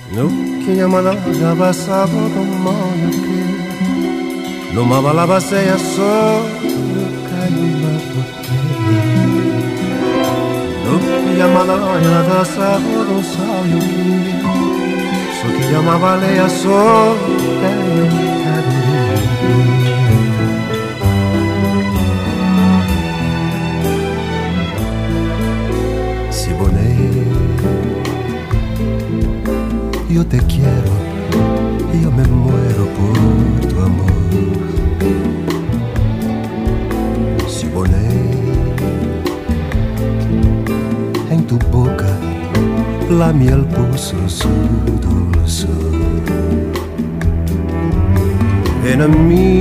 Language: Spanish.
No que llamada ya pasado tomoyo que no me va la base ya solo calmato no que llamada ya pasado sayo que so que llamaba le ya solo si bonei yo te quiero, yo me muero por tu amor. Si bonei en tu boca la miel puso su dulzor. Ven a mí